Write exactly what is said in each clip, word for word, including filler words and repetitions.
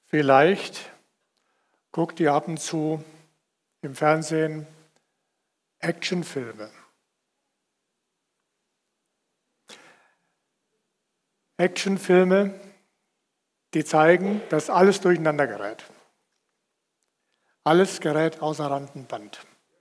Vielleicht guckt ihr ab und zu im Fernsehen Actionfilme. Actionfilme, die zeigen, dass alles durcheinander gerät. Alles gerät außer Rand und Band.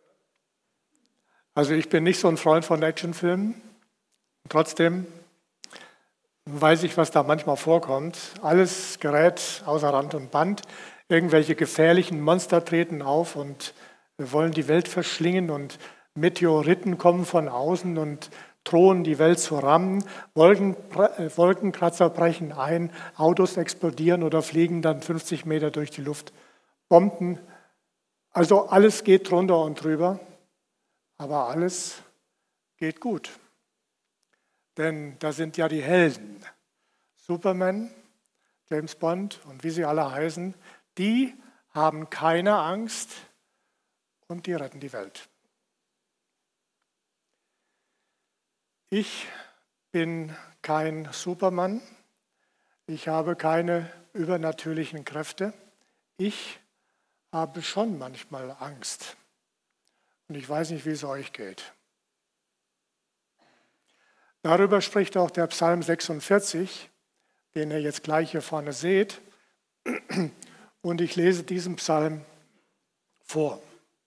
Also ich bin nicht so ein Freund von Actionfilmen. Trotzdem weiß ich, was da manchmal vorkommt. Alles gerät außer Rand und Band. Irgendwelche gefährlichen Monster treten auf und wollen die Welt verschlingen und Meteoriten kommen von außen und drohen die Welt zu rammen. Wolken, Wolkenkratzer brechen ein, Autos explodieren oder fliegen dann fünfzig Meter durch die Luft. Bomben. Also alles geht drunter und drüber, aber alles geht gut. Denn da sind ja die Helden. Superman, James Bond und wie sie alle heißen, die haben keine Angst und die retten die Welt. Ich bin kein Superman. Ich habe keine übernatürlichen Kräfte. Ich habe schon manchmal Angst. Und ich weiß nicht, wie es euch geht. Darüber spricht auch der Psalm sechsundvierzig, den ihr jetzt gleich hier vorne seht. Und ich lese diesen Psalm vor.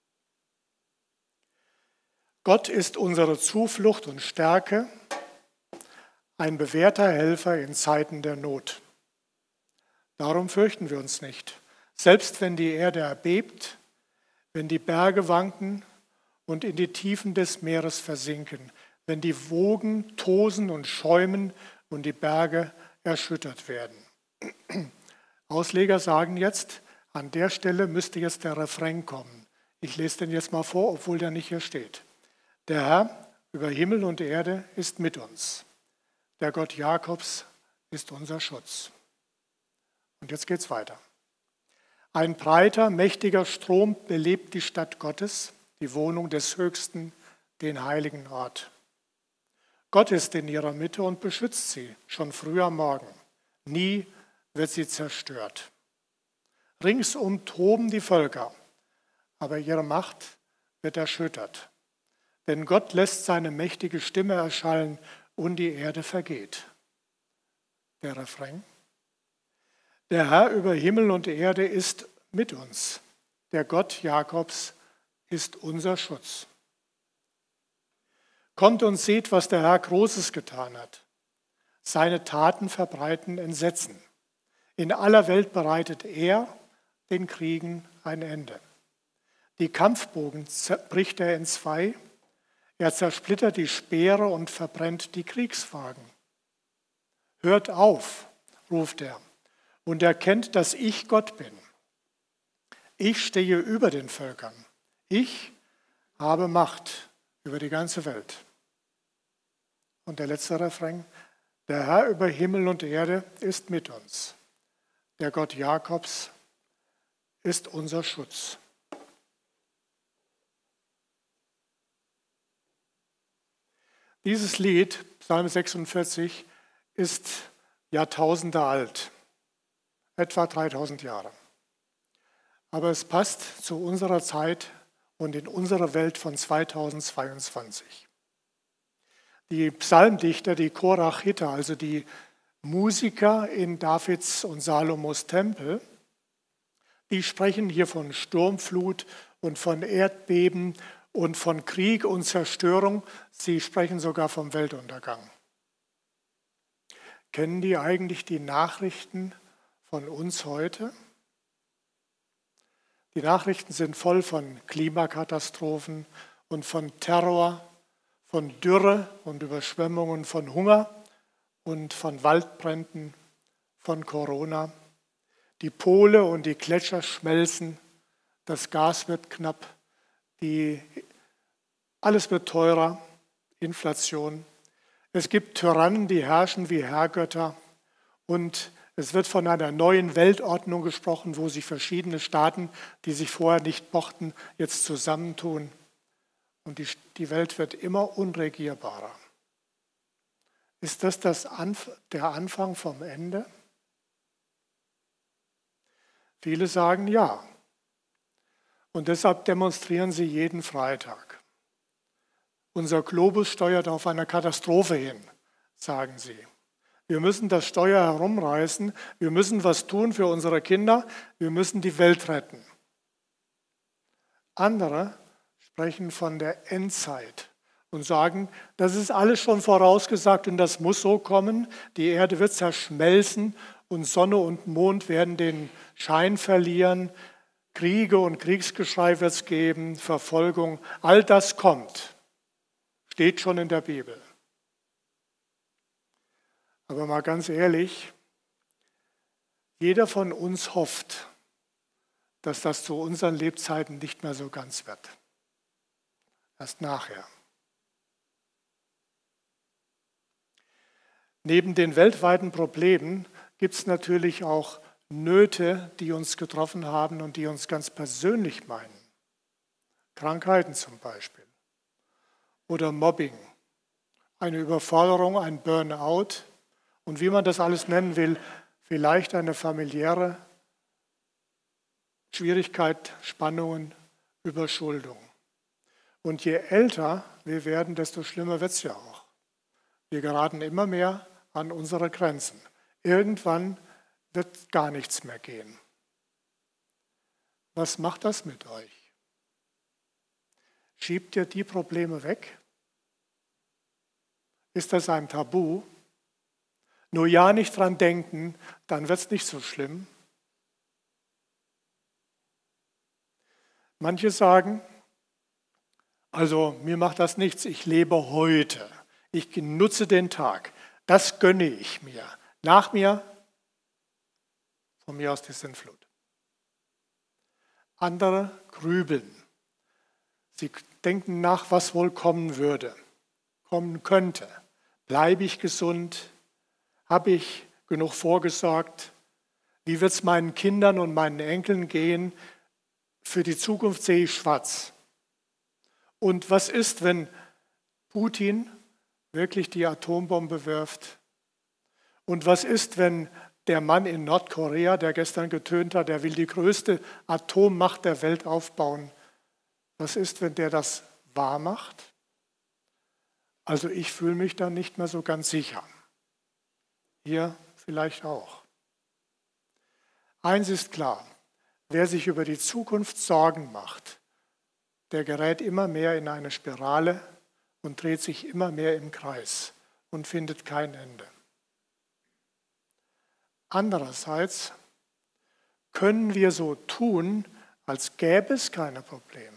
Gott ist unsere Zuflucht und Stärke, ein bewährter Helfer in Zeiten der Not. Darum fürchten wir uns nicht, selbst wenn die Erde erbebt, wenn die Berge wanken und in die Tiefen des Meeres versinken, wenn die Wogen tosen und schäumen und die Berge erschüttert werden. Ausleger sagen jetzt, an der Stelle müsste jetzt der Refrain kommen. Ich lese den jetzt mal vor, obwohl der nicht hier steht. Der Herr über Himmel und Erde ist mit uns. Der Gott Jakobs ist unser Schutz. Und jetzt geht's weiter. Ein breiter, mächtiger Strom belebt die Stadt Gottes, die Wohnung des Höchsten, den heiligen Ort. Gott ist in ihrer Mitte und beschützt sie, schon früh am Morgen. Nie wird sie zerstört. Ringsum toben die Völker, aber ihre Macht wird erschüttert. Denn Gott lässt seine mächtige Stimme erschallen und die Erde vergeht. Der Refrain. Der Herr über Himmel und Erde ist mit uns. Der Gott Jakobs ist unser Schutz. Kommt und seht, was der Herr Großes getan hat. Seine Taten verbreiten Entsetzen. In aller Welt bereitet er den Kriegen ein Ende. Die Kampfbogen bricht er in zwei. Er zersplittert die Speere und verbrennt die Kriegswagen. Hört auf, ruft er, und erkennt, dass ich Gott bin. Ich stehe über den Völkern. Ich habe Macht über die ganze Welt. Und der letzte Refrain. Der Herr über Himmel und Erde ist mit uns. Der Gott Jakobs ist unser Schutz. Dieses Lied, Psalm sechsundvierzig, ist Jahrtausende alt, etwa dreitausend Jahre. Aber es passt zu unserer Zeit und in unserer Welt von zweitausendzweiundzwanzig. Die Psalmdichter, die Korachiter, also die Musiker in Davids und Salomos Tempel, die sprechen hier von Sturmflut und von Erdbeben und von Krieg und Zerstörung. Sie sprechen sogar vom Weltuntergang. Kennen die eigentlich die Nachrichten von uns heute? Die Nachrichten sind voll von Klimakatastrophen und von Terror, von Dürre und Überschwemmungen, von Hunger und von Waldbränden, von Corona. Die Pole und die Gletscher schmelzen, das Gas wird knapp, die, alles wird teurer, Inflation. Es gibt Tyrannen, die herrschen wie Herrgötter und es wird von einer neuen Weltordnung gesprochen, wo sich verschiedene Staaten, die sich vorher nicht mochten, jetzt zusammentun. Und die, die Welt wird immer unregierbarer. Ist das, das Anf- der Anfang vom Ende? Viele sagen ja. Und deshalb demonstrieren sie jeden Freitag. Unser Globus steuert auf eine Katastrophe hin, sagen sie. Wir müssen das Steuer herumreißen, wir müssen was tun für unsere Kinder, wir müssen die Welt retten. Andere sprechen von der Endzeit und sagen, das ist alles schon vorausgesagt und das muss so kommen. Die Erde wird zerschmelzen und Sonne und Mond werden den Schein verlieren. Kriege und Kriegsgeschrei wird es geben, Verfolgung, all das kommt. Steht schon in der Bibel. Aber mal ganz ehrlich, jeder von uns hofft, dass das zu unseren Lebzeiten nicht mehr so ganz wird. Erst nachher. Neben den weltweiten Problemen gibt es natürlich auch Nöte, die uns getroffen haben und die uns ganz persönlich meinen. Krankheiten zum Beispiel. Oder Mobbing. Eine Überforderung, ein Burnout. Und wie man das alles nennen will, vielleicht eine familiäre Schwierigkeit, Spannungen, Überschuldung. Und je älter wir werden, desto schlimmer wird es ja auch. Wir geraten immer mehr an unsere Grenzen. Irgendwann wird gar nichts mehr gehen. Was macht das mit euch? Schiebt ihr die Probleme weg? Ist das ein Tabu? Nur ja nicht dran denken, dann wird es nicht so schlimm. Manche sagen, also mir macht das nichts, ich lebe heute. Ich nutze den Tag. Das gönne ich mir. Nach mir, von mir aus die Sintflut. Andere grübeln. Sie denken nach, was wohl kommen würde, kommen könnte. Bleibe ich gesund? Habe ich genug vorgesorgt? Wie wird es meinen Kindern und meinen Enkeln gehen? Für die Zukunft sehe ich schwarz. Und was ist, wenn Putin wirklich die Atombombe wirft? Und was ist, wenn der Mann in Nordkorea, der gestern getönt hat, der will die größte Atommacht der Welt aufbauen? Was ist, wenn der das wahr macht? Also ich fühle mich da nicht mehr so ganz sicher. Ihr vielleicht auch. Eins ist klar, wer sich über die Zukunft Sorgen macht, der gerät immer mehr in eine Spirale und dreht sich immer mehr im Kreis und findet kein Ende. Andererseits können wir so tun, als gäbe es keine Probleme.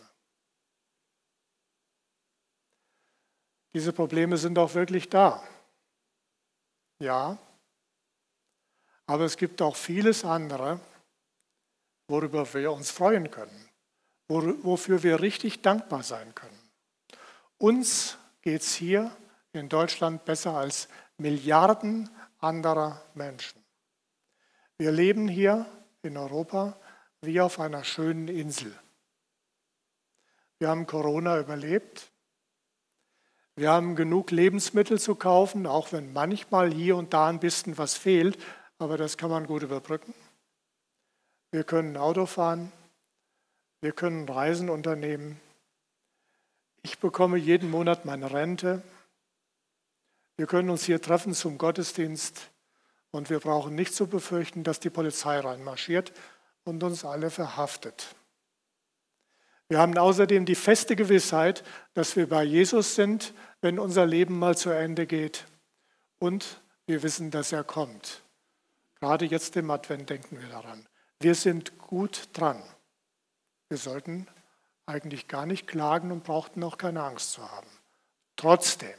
Diese Probleme sind auch wirklich da. Ja, aber es gibt auch vieles andere, worüber wir uns freuen können, wofür wir richtig dankbar sein können. Uns geht es hier in Deutschland besser als Milliarden anderer Menschen. Wir leben hier in Europa wie auf einer schönen Insel. Wir haben Corona überlebt. Wir haben genug Lebensmittel zu kaufen, auch wenn manchmal hier und da ein bisschen was fehlt, aber das kann man gut überbrücken. Wir können Auto fahren, wir können Reisen unternehmen. Ich bekomme jeden Monat meine Rente. Wir können uns hier treffen zum Gottesdienst und wir brauchen nicht zu befürchten, dass die Polizei reinmarschiert und uns alle verhaftet. Wir haben außerdem die feste Gewissheit, dass wir bei Jesus sind, wenn unser Leben mal zu Ende geht. Und wir wissen, dass er kommt. Gerade jetzt im Advent denken wir daran. Wir sind gut dran. Wir sollten eigentlich gar nicht klagen und brauchten auch keine Angst zu haben. Trotzdem,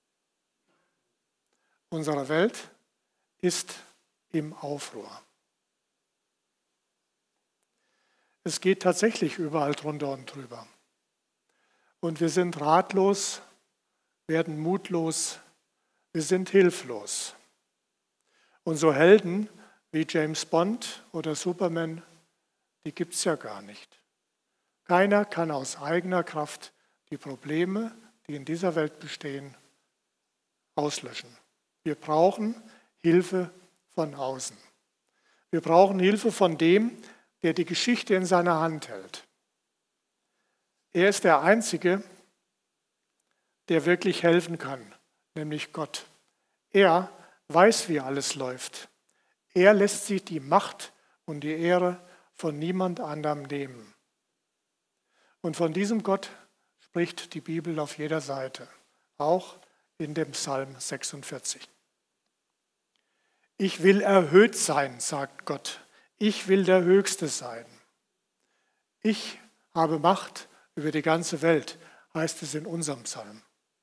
unsere Welt ist im Aufruhr. Es geht tatsächlich überall drunter und drüber. Und wir sind ratlos, werden mutlos, wir sind hilflos. Und so Helden wie James Bond oder Superman, die gibt es ja gar nicht. Keiner kann aus eigener Kraft die Probleme, die in dieser Welt bestehen, auslöschen. Wir brauchen Hilfe von außen. Wir brauchen Hilfe von dem, der die Geschichte in seiner Hand hält. Er ist der Einzige, der wirklich helfen kann, nämlich Gott. Er weiß, wie alles läuft. Er lässt sich die Macht und die Ehre von niemand anderem nehmen. Und von diesem Gott spricht die Bibel auf jeder Seite, auch in dem Psalm sechsundvierzig. Ich will erhöht sein, sagt Gott. Ich will der Höchste sein. Ich habe Macht über die ganze Welt, heißt es in unserem Psalm.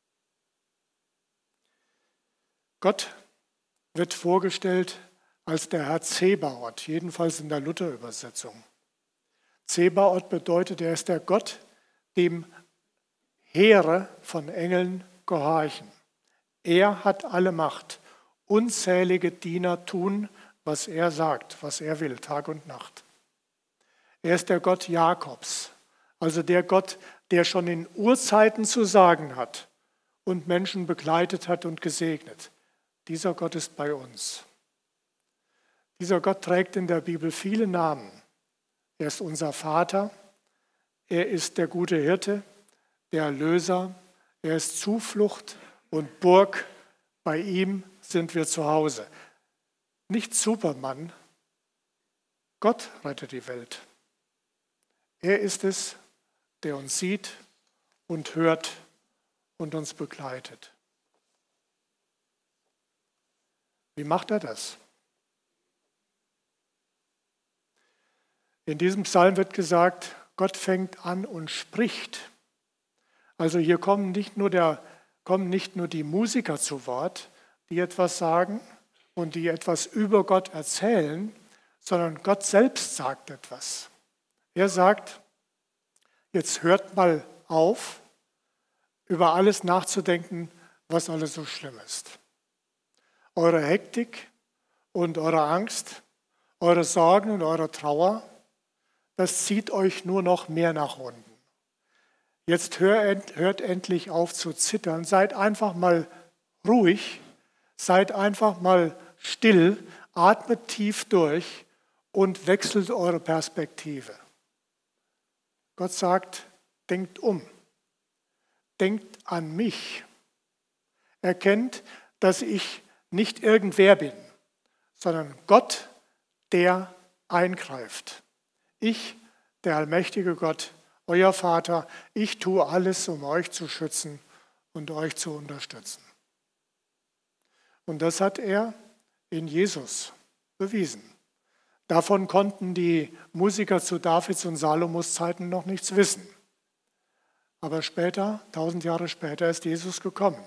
Gott wird vorgestellt als der Herr Zebaoth, jedenfalls in der Luther-Übersetzung. Zebaoth bedeutet, er ist der Gott, dem Heere von Engeln gehorchen. Er hat alle Macht. Unzählige Diener tun, was er sagt, was er will, Tag und Nacht. Er ist der Gott Jakobs, also der Gott, der schon in Urzeiten zu sagen hat und Menschen begleitet hat und gesegnet. Dieser Gott ist bei uns. Dieser Gott trägt in der Bibel viele Namen. Er ist unser Vater, er ist der gute Hirte, der Erlöser, er ist Zuflucht und Burg. Bei ihm sind wir zu Hause. Nicht Superman, Gott rettet die Welt. Er ist es, der uns sieht und hört und uns begleitet. Wie macht er das? In diesem Psalm wird gesagt, Gott fängt an und spricht. Also hier kommen nicht nur, der, kommen nicht nur die Musiker zu Wort, die etwas sagen und die etwas über Gott erzählen, sondern Gott selbst sagt etwas. Er sagt, jetzt hört mal auf, über alles nachzudenken, was alles so schlimm ist. Eure Hektik und eure Angst, eure Sorgen und eure Trauer, das zieht euch nur noch mehr nach unten. Jetzt hört, hört endlich auf zu zittern, seid einfach mal ruhig, seid einfach mal still, atmet tief durch und wechselt eure Perspektive. Gott sagt, denkt um, denkt an mich. Erkennt, dass ich nicht irgendwer bin, sondern Gott, der eingreift. Ich, der allmächtige Gott, euer Vater, ich tue alles, um euch zu schützen und euch zu unterstützen. Und das hat er in Jesus bewiesen. Davon konnten die Musiker zu Davids und Salomos Zeiten noch nichts wissen. Aber später, tausend Jahre später, ist Jesus gekommen.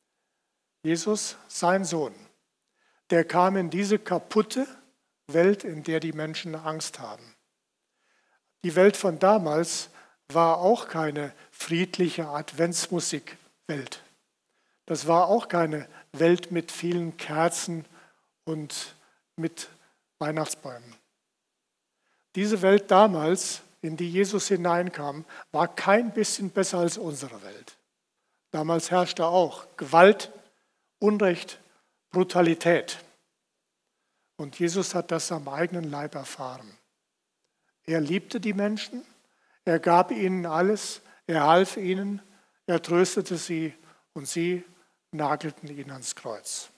Jesus, sein Sohn, der kam in diese kaputte Welt, in der die Menschen Angst haben. Die Welt von damals war auch keine friedliche Adventsmusikwelt. Das war auch keine Welt mit vielen Kerzen und mit Weihnachtsbäumen. Diese Welt damals, in die Jesus hineinkam, war kein bisschen besser als unsere Welt. Damals herrschte auch Gewalt, Unrecht, Brutalität. Und Jesus hat das am eigenen Leib erfahren. Er liebte die Menschen, er gab ihnen alles, er half ihnen, er tröstete sie und sie nagelten ihn ans Kreuz.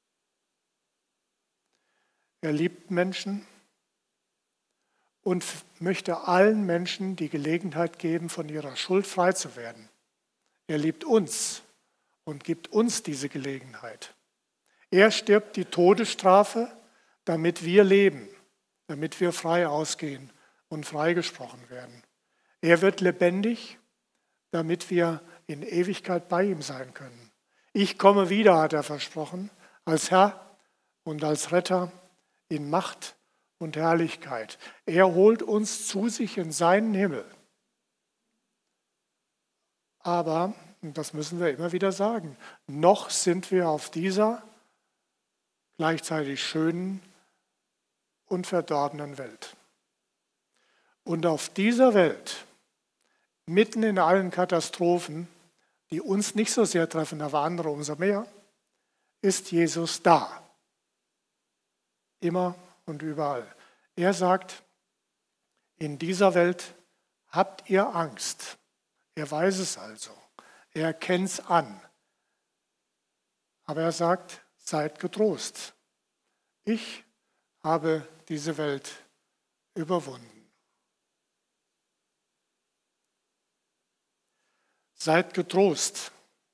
Er liebt Menschen und möchte allen Menschen die Gelegenheit geben, von ihrer Schuld frei zu werden. Er liebt uns und gibt uns diese Gelegenheit. Er stirbt die Todesstrafe, damit wir leben, damit wir frei ausgehen und freigesprochen werden. Er wird lebendig, damit wir in Ewigkeit bei ihm sein können. Ich komme wieder, hat er versprochen, als Herr und als Retter in Macht und Herrlichkeit. Er holt uns zu sich in seinen Himmel. Aber, und das müssen wir immer wieder sagen, noch sind wir auf dieser gleichzeitig schönen und verdorbenen Welt. Und auf dieser Welt, mitten in allen Katastrophen, die uns nicht so sehr treffen, aber andere umso mehr, ist Jesus da. Immer und überall. Er sagt, In dieser Welt habt ihr Angst. Er weiß es also. Er kennt es an. Aber er sagt, seid getrost. Ich habe diese Welt überwunden. Seid getrost.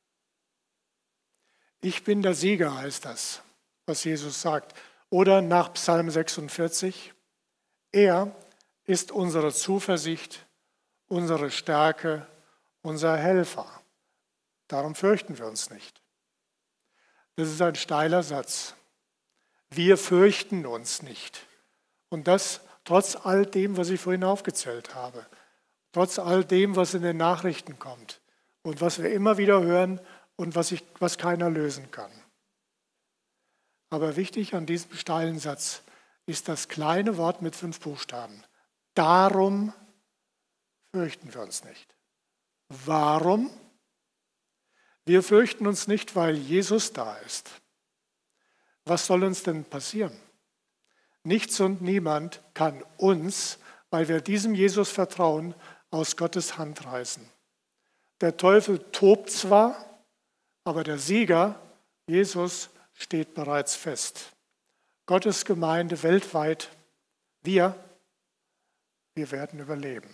Ich bin der Sieger, heißt das, was Jesus sagt. Oder nach Psalm sechsundvierzig, er ist unsere Zuversicht, unsere Stärke, unser Helfer. Darum fürchten wir uns nicht. Das ist ein steiler Satz. Wir fürchten uns nicht. Und das trotz all dem, was ich vorhin aufgezählt habe. Trotz all dem, was in den Nachrichten kommt und was wir immer wieder hören und was, ich, was keiner lösen kann. Aber wichtig an diesem steilen Satz ist das kleine Wort mit fünf Buchstaben. Darum fürchten wir uns nicht. Warum? Wir fürchten uns nicht, weil Jesus da ist. Was soll uns denn passieren? Nichts und niemand kann uns, weil wir diesem Jesus vertrauen, aus Gottes Hand reißen. Der Teufel tobt zwar, aber der Sieger, Jesus, steht bereits fest. Gottes Gemeinde weltweit, wir, wir werden überleben.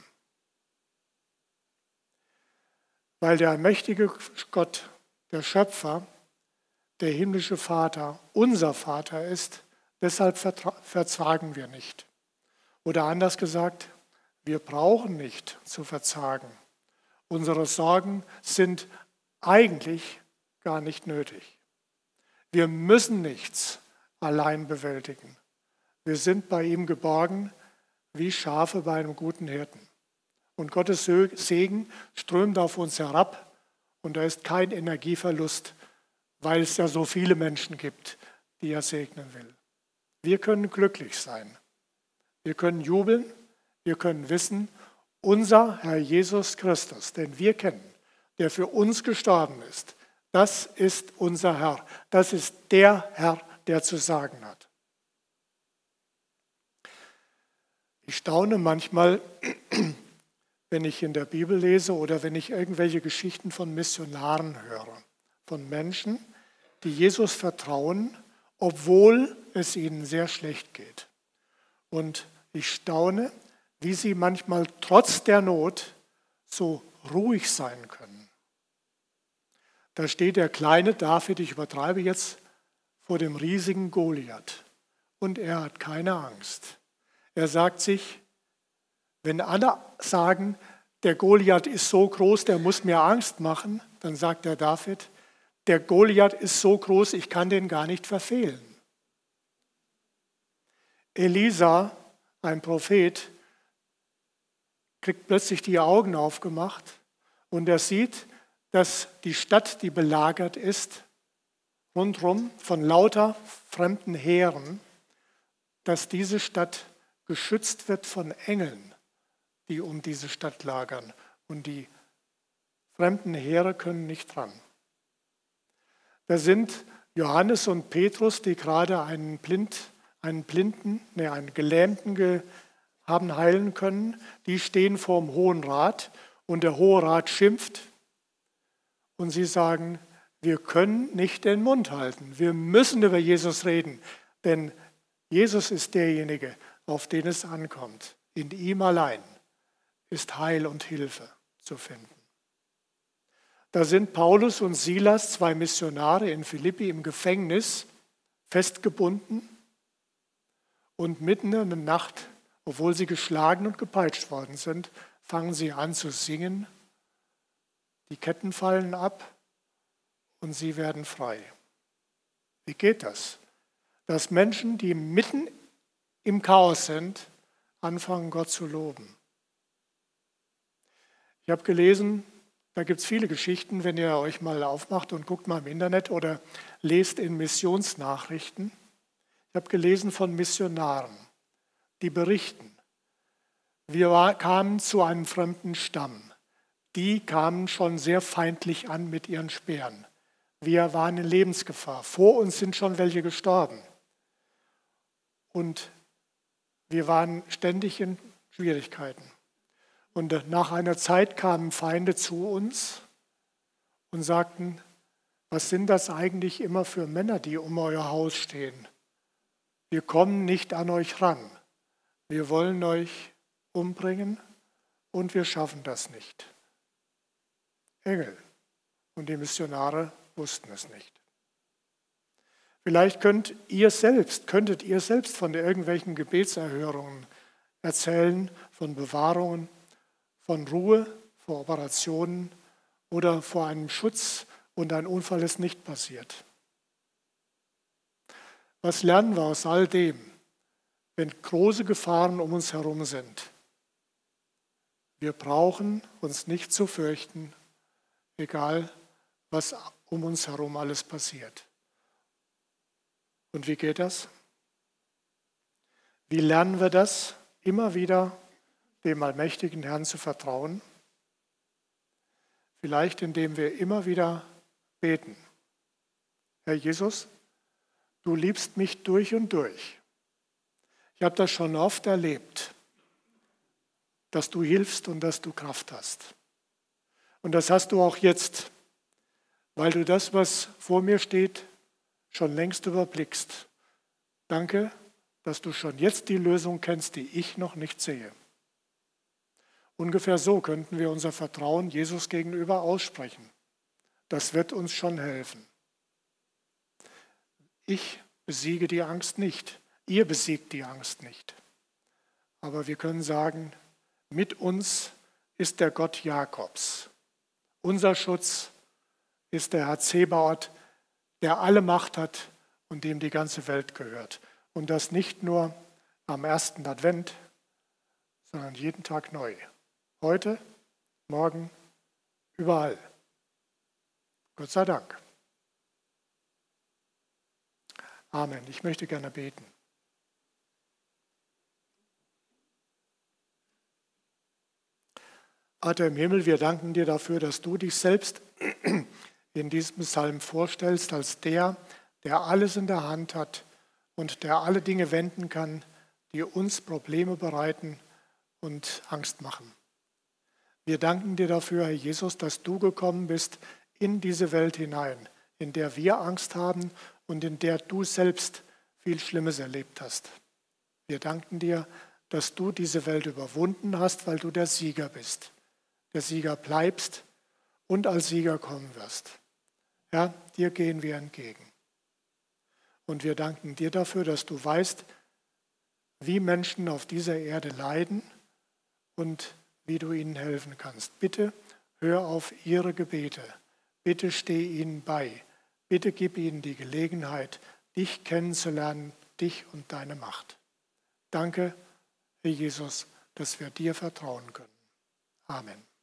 Weil der allmächtige Gott, der Schöpfer, der himmlische Vater, unser Vater ist, deshalb verzagen wir nicht. Oder anders gesagt, wir brauchen nicht zu verzagen. Unsere Sorgen sind eigentlich gar nicht nötig. Wir müssen nichts allein bewältigen. Wir sind bei ihm geborgen wie Schafe bei einem guten Hirten. Und Gottes Segen strömt auf uns herab und da ist kein Energieverlust, weil es ja so viele Menschen gibt, die er segnen will. Wir können glücklich sein. Wir können jubeln. Wir können wissen, unser Herr Jesus Christus, den wir kennen, der für uns gestorben ist, das ist unser Herr. Das ist der Herr, der zu sagen hat. Ich staune manchmal, wenn ich in der Bibel lese oder wenn ich irgendwelche Geschichten von Missionaren höre, von Menschen, die Jesus vertrauen, obwohl es ihnen sehr schlecht geht. Und ich staune, wie sie manchmal trotz der Not so ruhig sein können. Da steht der kleine David, ich übertreibe jetzt, vor dem riesigen Goliath und er hat keine Angst. Er sagt sich, wenn alle sagen, der Goliath ist so groß, der muss mir Angst machen, dann sagt der David, der Goliath ist so groß, ich kann den gar nicht verfehlen. Elisa, ein Prophet, kriegt plötzlich die Augen aufgemacht und er sieht, dass die Stadt, die belagert ist, rundherum von lauter fremden Heeren, dass diese Stadt geschützt wird von Engeln, die um diese Stadt lagern. Und die fremden Heere können nicht dran. Da sind Johannes und Petrus, die gerade einen, Blind, einen Blinden, nee, einen Gelähmten ge, haben heilen können. Die stehen vor dem Hohen Rat und der Hohe Rat schimpft. Und sie sagen, wir können nicht den Mund halten. Wir müssen über Jesus reden, denn Jesus ist derjenige, auf den es ankommt. In ihm allein ist Heil und Hilfe zu finden. Da sind Paulus und Silas, zwei Missionare in Philippi im Gefängnis, festgebunden und mitten in der Nacht, obwohl sie geschlagen und gepeitscht worden sind, fangen sie an zu singen. Die Ketten fallen ab und sie werden frei. Wie geht das? Dass Menschen, die mitten im Chaos sind, anfangen, Gott zu loben. Ich habe gelesen, da gibt es viele Geschichten, wenn ihr euch mal aufmacht und guckt mal im Internet oder lest in Missionsnachrichten. Ich habe gelesen von Missionaren, die berichten, wir war, kamen zu einem fremden Stamm. Die kamen schon sehr feindlich an mit ihren Speeren. Wir waren in Lebensgefahr. Vor uns sind schon welche gestorben. Und wir waren ständig in Schwierigkeiten. Und nach einer Zeit kamen Feinde zu uns und sagten, was sind das eigentlich immer für Männer, die um euer Haus stehen? Wir kommen nicht an euch ran. Wir wollen euch umbringen und wir schaffen das nicht. Engel. Und die Missionare wussten es nicht. Vielleicht könnt ihr selbst, könntet ihr selbst von irgendwelchen Gebetserhörungen erzählen, von Bewahrungen, von Ruhe vor Operationen oder vor einem Schutz und ein Unfall ist nicht passiert. Was lernen wir aus all dem, wenn große Gefahren um uns herum sind? Wir brauchen uns nicht zu fürchten, egal was um uns herum alles passiert. Und wie geht das? Wie lernen wir das, immer wieder dem allmächtigen Herrn zu vertrauen? Vielleicht indem wir immer wieder beten. Herr Jesus, du liebst mich durch und durch. Ich habe das schon oft erlebt, dass du hilfst und dass du Kraft hast. Und das hast du auch jetzt, weil du das, was vor mir steht, schon längst überblickst. Danke, dass du schon jetzt die Lösung kennst, die ich noch nicht sehe. Ungefähr so könnten wir unser Vertrauen Jesus gegenüber aussprechen. Das wird uns schon helfen. Ich besiege die Angst nicht. Ihr besiegt die Angst nicht. Aber wir können sagen, mit uns ist der Gott Jakobs. Unser Schutz ist der Herr Zebaoth, der alle Macht hat und dem die ganze Welt gehört. Und das nicht nur am ersten Advent, sondern jeden Tag neu. Heute, morgen, überall. Gott sei Dank. Amen. Ich möchte gerne beten. Vater im Himmel, wir danken dir dafür, dass du dich selbst in diesem Psalm vorstellst als der, der alles in der Hand hat und der alle Dinge wenden kann, die uns Probleme bereiten und Angst machen. Wir danken dir dafür, Herr Jesus, dass du gekommen bist in diese Welt hinein, in der wir Angst haben und in der du selbst viel Schlimmes erlebt hast. Wir danken dir, dass du diese Welt überwunden hast, weil du der Sieger bist. Der Sieger bleibst und als Sieger kommen wirst. Ja, dir gehen wir entgegen. Und wir danken dir dafür, dass du weißt, wie Menschen auf dieser Erde leiden und wie du ihnen helfen kannst. Bitte hör auf ihre Gebete. Bitte steh ihnen bei. Bitte gib ihnen die Gelegenheit, dich kennenzulernen, dich und deine Macht. Danke, Herr Jesus, dass wir dir vertrauen können. Amen.